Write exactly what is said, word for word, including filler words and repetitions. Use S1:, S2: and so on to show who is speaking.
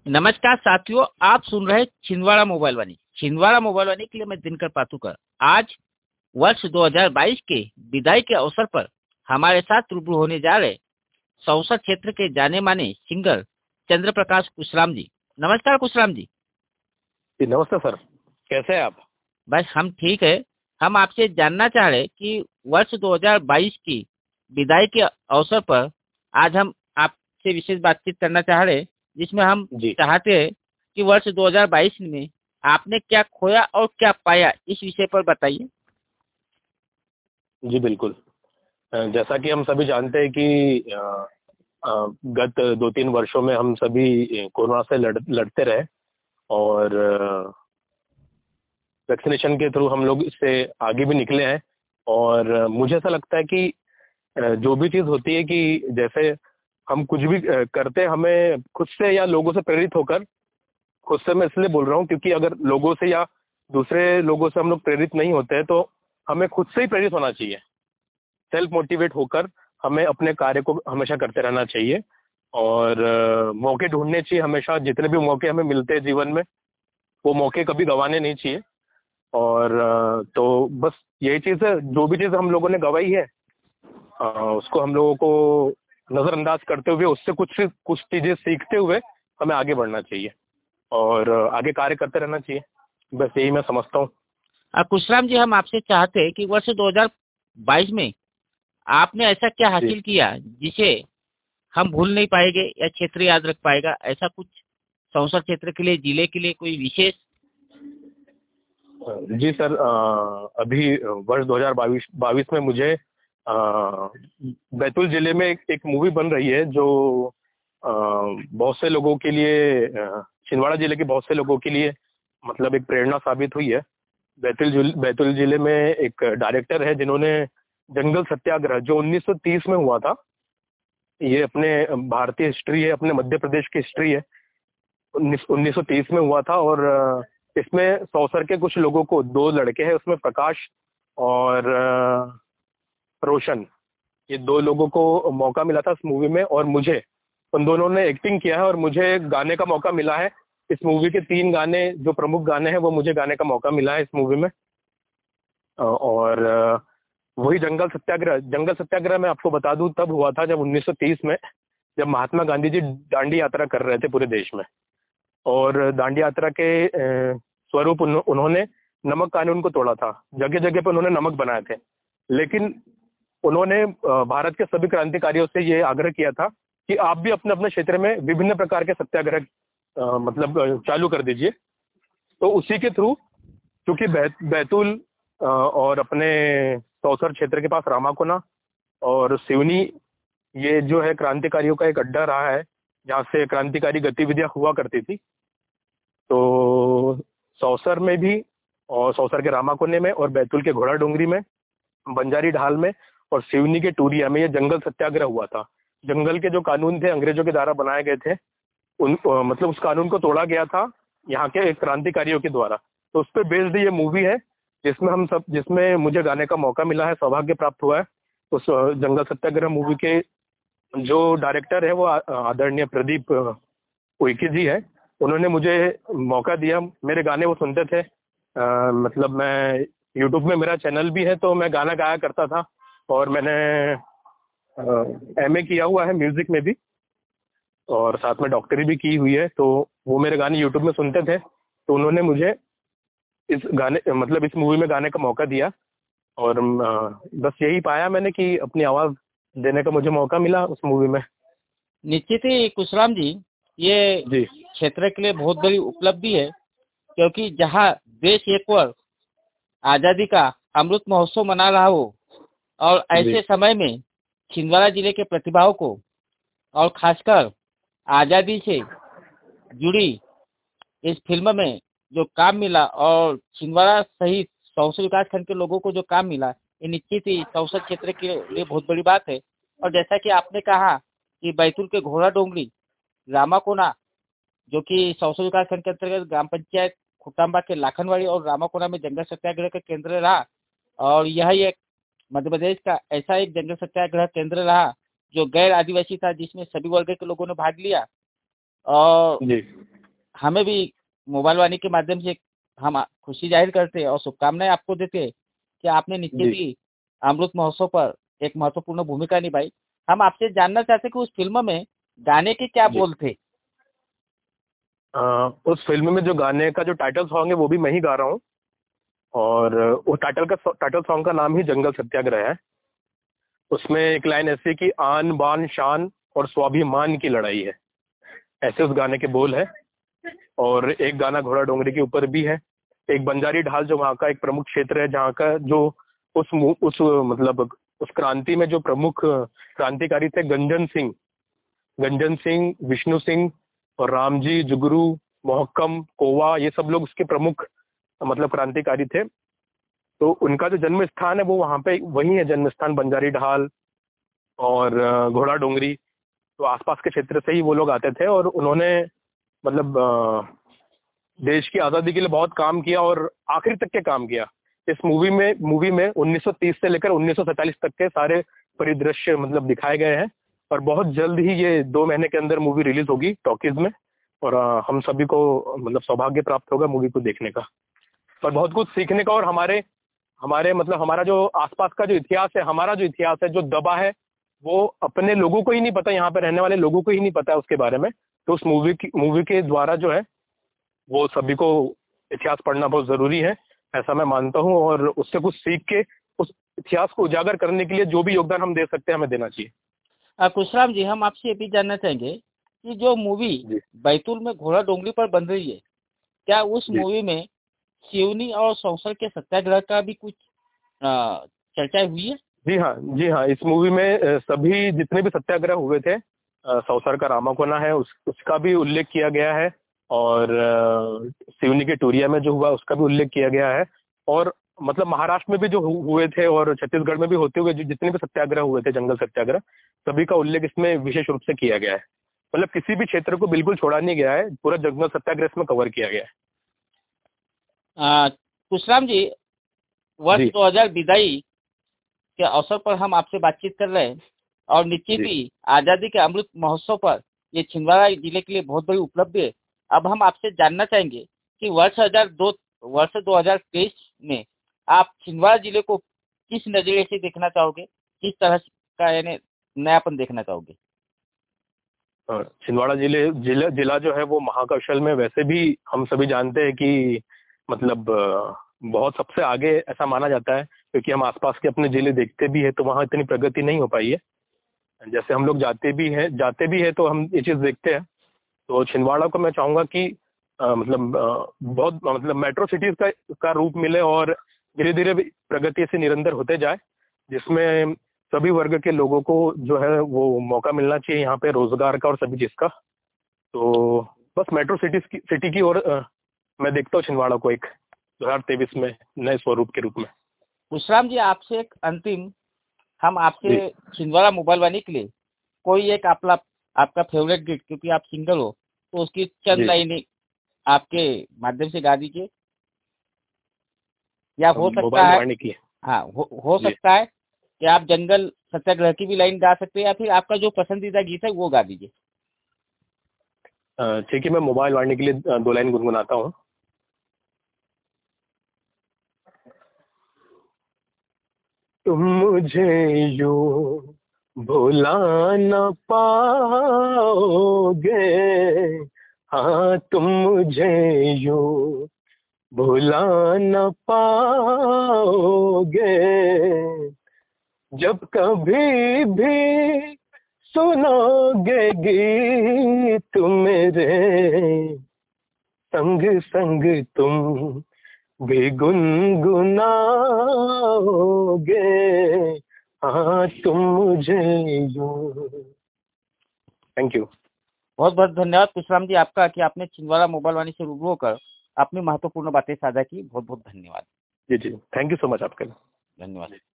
S1: नमस्कार साथियों, आप सुन रहे छिंदवाड़ा मोबाइल वाणी। छिंदवाड़ा मोबाइल वाणी के लिए मैं दिनकर पातुकर। आज वर्ष दो हज़ार बाईस के विदाई के अवसर पर हमारे साथ रूबरू होने जा रहे सौसा क्षेत्र के जाने माने सिंगर चंद्र प्रकाश कुशराम जी। नमस्कार कुशराम जी।
S2: जी नमस्ते सर, कैसे हैं आप?
S1: बस हम ठीक है। हम आपसे जानना चाह रहे कि वर्ष दो हज़ार बाईस की विदाई के अवसर पर आज हम आपसे विशेष बातचीत करना चाह रहे, जिसमें हम
S2: जी
S1: चाहते हैं कि वर्ष दो हज़ार बाईस में आपने क्या खोया और क्या पाया, इस विषय पर बताइए।
S2: जी बिल्कुल। अ, जैसा कि हम सभी जानते हैं कि अ, अ, गत दो तीन वर्षों में हम सभी कोरोना से लड़ लड़ते रहे और वैक्सीनेशन के थ्रू हम लोग इससे आगे भी निकले हैं। और अ, मुझे ऐसा लगता है कि अ, जो भी चीज़ होती है कि जैसे हम कुछ भी अ, करते हैं, हमें खुद से या लोगों से प्रेरित होकर, खुद से मैं इसलिए बोल रहा हूँ क्योंकि अगर लोगों से या दूसरे लोगों से हम लोग प्रेरित नहीं होते हैं तो हमें खुद से ही प्रेरित होना चाहिए। सेल्फ मोटिवेट होकर हमें अपने कार्य को हमेशा करते रहना चाहिए और अ, मौके ढूंढने चाहिए हमेशा। जितने भी मौके हमें मिलते हैं जीवन में, वो मौके कभी गंवाने नहीं चाहिए। और अ, तो बस यही चीज़ है, जो भी चीज़ हम लोगों ने गंवाई है अ, उसको हम लोगों को नज़रअंदाज करते हुए, उससे कुछ कुछ चीज़ें सीखते हुए हमें आगे बढ़ना चाहिए और अ, आगे कार्य करते रहना चाहिए। बस यही मैं समझता हूँ।
S1: और कुशराम जी, हम आपसे चाहते हैं कि वर्ष दो हज़ार बाईस में आपने ऐसा क्या
S2: जी
S1: हासिल किया जिसे हम भूल नहीं पाएंगे या क्षेत्र याद रख पाएगा, ऐसा कुछ सौसा क्षेत्र के लिए, जिले के लिए कोई विशेष।
S2: जी सर, अ, अभी वर्ष दो हज़ार बाईस बाईस में मुझे अ, बैतूल जिले में एक, एक मूवी बन रही है जो अ, बहुत से लोगों के लिए, अ, छिंदवाड़ा जिले के बहुत से लोगों के लिए मतलब एक प्रेरणा साबित हुई है। बैतूल जिल बैतूल जिले में एक डायरेक्टर है जिन्होंने जंगल सत्याग्रह जो उन्नीस सौ तीस में हुआ था, ये अपने भारतीय हिस्ट्री है, अपने मध्य प्रदेश की हिस्ट्री है। उन्नीस उन्नीस सौ तीस में हुआ था और अ, इसमें सौसर के कुछ लोगों को, दो लड़के हैं उसमें, प्रकाश और अ, रोशन, ये दो लोगों को मौका मिला था इस मूवी में और मुझे, उन दोनों ने एक्टिंग किया है और मुझे गाने का मौका मिला है। इस मूवी के तीन गाने, जो प्रमुख गाने हैं, वो मुझे गाने का मौका मिला है इस मूवी में। अ, और अ, वही जंगल सत्याग्रह जंगल सत्याग्रह मैं आपको बता दूं तब हुआ था जब उन्नीस सौ तीस में, जब महात्मा गांधी जी दांडी यात्रा कर रहे थे पूरे देश में। और दांडी यात्रा के अ, स्वरूप उन्हो- उन्होंने नमक कानून को तोड़ा था। जगह जगह पे उन्होंने नमक बनाए थे, लेकिन उन्होंने अ, भारत के सभी क्रांतिकारियों से ये आग्रह किया था कि आप भी अपने अपने क्षेत्र में विभिन्न प्रकार के सत्याग्रह अ, मतलब अ, चालू कर दीजिए। तो उसी के थ्रू, क्योंकि बै, बैतूल अ, और अपने सौसर क्षेत्र के पास रामाकोना और सिवनी, ये जो है क्रांतिकारियों का एक अड्डा रहा है जहाँ से क्रांतिकारी गतिविधियां हुआ करती थी। तो सौसर में भी, और सौसर के रामाकोने में, और बैतूल के घोड़ा डोंगरी में, बंजारी ढाल में, और सिवनी के टूरिया में ये जंगल सत्याग्रह हुआ था। जंगल के जो कानून थे, अंग्रेजों के द्वारा बनाए गए थे, उन अ, मतलब उस कानून को तोड़ा गया था यहाँ के क्रांतिकारियों के द्वारा। तो उस पर बेस्ड ये मूवी है, जिसमें हम सब जिसमें मुझे गाने का मौका मिला है, सौभाग्य प्राप्त हुआ है। उस अ, जंगल सत्याग्रह मूवी के जो डायरेक्टर है वो आ- आदरणीय प्रदीप अ, उइके जी है। उन्होंने मुझे मौका दिया, मेरे गाने वो सुनते थे। अ, मतलब मैं, यूट्यूब में मेरा चैनल भी है तो मैं गाना गाया करता था, और मैंने एमए किया हुआ है म्यूजिक में भी, और साथ में डॉक्टरी भी की हुई है। तो वो मेरे गाने यूट्यूब में सुनते थे, तो उन्होंने मुझे इस गाने, मतलब इस मूवी में गाने का मौका दिया। और अ, बस यही पाया मैंने कि अपनी आवाज़ देने का मुझे मौका मिला उस मूवी में।
S1: निश्चित ही कुशराम जी, ये
S2: जी
S1: क्षेत्र के लिए बहुत बड़ी उपलब्धि है, क्योंकि जहाँ देश एक ओर आजादी का अमृत महोत्सव मना रहा हो, और
S2: जी
S1: ऐसे समय में छिंदवाड़ा जिले के प्रतिभाओं को, और खासकर आजादी से जुड़ी इस फिल्म में जो काम मिला, और छिंदवाड़ा सहित सौसा विकास खंड के लोगों को जो काम मिला, ये निश्चित ही सौसा क्षेत्र के लिए बहुत बड़ी बात है। और जैसा कि आपने कहा कि बैतूल के घोड़ा डोंगरी, रामाकोना, जो कि सौसा विकास खंड के अंतर्गत ग्राम पंचायत खुटाम्बा के लाखनवाड़ी और रामाकोना में जंगल सत्याग्रह का केंद्र रहा। और यह एक मध्य प्रदेश का ऐसा एक जंगल सत्याग्रह केंद्र रहा जो गैर आदिवासी था, जिसमें सभी वर्ग के लोगों ने भाग लिया। और
S2: जी
S1: हमें भी मोबाइल वाणी के माध्यम से हम आ- खुशी जाहिर करते हैं और शुभकामनाएं आपको देते हैं कि आपने नीचे
S2: जी।
S1: भी अमृत महोत्सव पर एक महत्वपूर्ण भूमिका निभाई। हम आपसे जानना चाहते हैं कि उस फिल्म में गाने के क्या
S2: जी।
S1: बोल थे?
S2: अ, उस फिल्म में जो गाने का जो टाइटल सॉन्ग है वो भी मैं ही गा रहा हूँ। और उस टाइटल का टाइटल सॉन्ग का नाम ही जंगल सत्याग्रह है। उसमें एक लाइन ऐसी है कि आन बान शान और स्वाभिमान की लड़ाई है, ऐसे उस गाने के बोल है। और एक गाना घोड़ा डोंगरी के ऊपर भी है। एक बंजारी ढाल जो वहाँ का एक प्रमुख क्षेत्र है, जहाँ का जो उस मु- उस मतलब उस क्रांति में जो प्रमुख क्रांतिकारी थे, गंजन सिंह गंजन सिंह विष्णु सिंह और रामजी जुगरू मोहक्कम कोवा, ये सब लोग उसके प्रमुख मतलब क्रांतिकारी थे। तो उनका जो जन्म स्थान है वो वहाँ पे वही है, जन्म स्थान बंजारी ढाल और अ, घोड़ा डोंगरी। तो आसपास के क्षेत्र से ही वो लोग आते थे और उन्होंने मतलब अ, देश की आज़ादी के लिए बहुत काम किया और आखिर तक के काम किया। इस मूवी में मूवी में उन्नीस सौ तीस से लेकर उन्नीस सौ सैंतालीस तक के सारे परिदृश्य मतलब दिखाए गए हैं। और बहुत जल्द ही ये दो महीने के अंदर मूवी रिलीज होगी टॉकीज में। और अ, हम सभी को मतलब सौभाग्य प्राप्त होगा मूवी को देखने का और बहुत कुछ सीखने का। और हमारे हमारे मतलब हमारा जो आसपास का जो इतिहास है, हमारा जो इतिहास है जो दबा है, वो अपने लोगों को ही नहीं पता, यहाँ पे रहने वाले लोगों को ही नहीं पता है उसके बारे में। तो उस मूवी की मूवी के द्वारा जो है वो सभी को इतिहास पढ़ना बहुत जरूरी है, ऐसा मैं मानता हूँ। और उससे कुछ सीख के उस इतिहास को उजागर करने के लिए जो भी योगदान हम दे सकते हैं हमें देना चाहिए।
S1: अ, कुशराम जी, हम आपसे ये भी जानना चाहेंगे कि जो मूवी
S2: जी।
S1: बैतूल में घोड़ा डोंगरी पर बन रही है, क्या उस
S2: जी।
S1: मूवी में सिवनी और सौंसर के सत्याग्रह का भी कुछ अ, चर्चा हुई है?
S2: जी हाँ। जी हाँ, इस मूवी में अ, सभी जितने भी सत्याग्रह हुए थे, अ, सौसर का रामाकोना है उस उसका भी उल्लेख किया गया है। और अ, सिवनी के टूरिया में जो हुआ उसका भी उल्लेख किया गया है। और मतलब महाराष्ट्र में भी जो हु- हुए थे और छत्तीसगढ़ में भी होते हुए जो जितने भी सत्याग्रह हुए थे, जंगल सत्याग्रह, सभी का उल्लेख इसमें विशेष रूप से किया गया है। मतलब किसी भी क्षेत्र को बिल्कुल छोड़ा नहीं गया है, पूरा जंगल सत्याग्रह इसमें कवर किया गया है।
S1: अ, कुशराम जी, वर्ष
S2: जी।
S1: दो हज़ार विदाई के अवसर पर हम आपसे बातचीत कर रहे हैं और निश्चित
S2: जी।
S1: ही आज़ादी के अमृत महोत्सव पर ये छिंदवाड़ा जिले के लिए बहुत बड़ी उपलब्धि है। अब हम आपसे जानना चाहेंगे कि वर्ष हजार दो वर्ष दो हज़ार तेईस में आप छिंदवाड़ा जिले को किस नजरिए से देखना चाहोगे, किस तरह का यानी नयापन देखना चाहोगे?
S2: हाँ, छिंदवाड़ा जिले जिला जिला जो है वो महाकौशल में वैसे भी हम सभी जानते हैं कि मतलब अ, बहुत सबसे आगे ऐसा माना जाता है, क्योंकि हम आसपास के अपने जिले देखते भी है तो वहाँ इतनी प्रगति नहीं हो पाई है। जैसे हम लोग जाते भी हैं जाते भी है तो हम ये चीज़ देखते हैं। तो छिंदवाड़ा को मैं चाहूँगा कि अ, मतलब अ, बहुत मतलब मेट्रो सिटीज का का रूप मिले और धीरे धीरे प्रगति ऐसे निरंतर होते जाए, जिसमें सभी वर्ग के लोगों को जो है वो मौका मिलना चाहिए यहाँ पे रोजगार का और सभी चीज़ का। तो बस मेट्रो सिटीज की सिटी की ओर अ, मैं देखता हूँ छिंदवाड़ा को एक दो हजार तेईस में नए स्वरूप के रूप में।
S1: विश्राम जी, आपसे एक अंतिम, हम आपसे
S2: जी।
S1: छिंदवाड़ा मोबाइल वाणी के लिए कोई एक आपला आपका फेवरेट गीत, क्योंकि आप सिंगल हो, तो उसकी चंद
S2: जी।
S1: लाइनें आपके माध्यम से गा दीजिए। या हो
S2: हम
S1: सकता
S2: मोबाइल
S1: है,
S2: वाणी की।
S1: हाँ, हो, हो
S2: जी।
S1: सकता है कि आप जंगल सत्याग्रह की भी लाइन गा सकते हैं, या फिर आपका जो पसंदीदा गीत है वो गा दीजिए।
S2: अ, ठीक है, मैं मोबाइल वाणी के लिए अ, दो लाइन गुनगुनाता हूँ। तुम मुझे यूं भुला न पाओगे, हाँ तुम मुझे यूं भुला न पाओगे, जब कभी भी सुनोगे गीत मेरे, संग संग तुम भी गुनगुनाओगे, हाँ तुम मुझे यूं। Thank you.
S1: बहुत बहुत धन्यवाद विश्राम जी आपका कि आपने छिंदवाड़ा मोबाइल वाणी से रूबरू होकर अपनी महत्वपूर्ण बातें साझा की। बहुत बहुत धन्यवाद।
S2: जी जी, थैंक यू सो मच आपका।
S1: धन्यवाद।